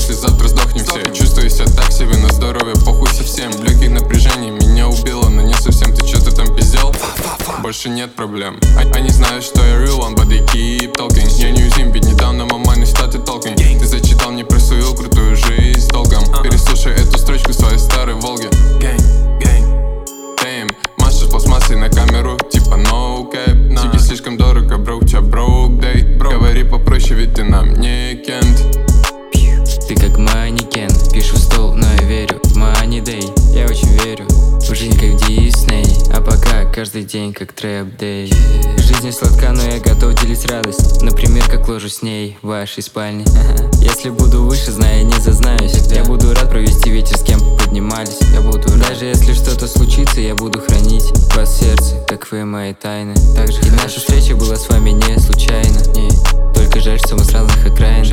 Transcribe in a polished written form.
если завтра сдохнем все. Чувствую себя так себе, на здоровье похуй совсем. Легких напряжений меня убило, но не совсем. Ты что-то там пиздел? Больше нет проблем. Они знают, что я real one, but they keep talking. Я не узим, ведь недавно мама не started talking. Ты зачитал мне про свою крутую жизнь толком. Переслушай эту строчку в своей старой Волге. Damn, машешь пластмассой на камеру, типа no cap. Тебе слишком дорого, бро, у тебя broke day. Говори попроще, ведь ты нам не кент. Ты как манекен, пишу в стол, но я верю в money day. Я очень верю в жизнь как в Дисней, а пока каждый день как трэп-дэй. Жизнь сладка, но я готов делить радость. Например, как ложу с ней в вашей спальне. Если буду выше, знаю, не зазнаюсь. Я буду рад провести вечер с кем поднимались. Я буду рад. Даже если что-то случится, я буду хранить вас в сердце, как вы мои тайны. И наша встреча была с вами не случайно. Только жаль, что мы с разных окраин.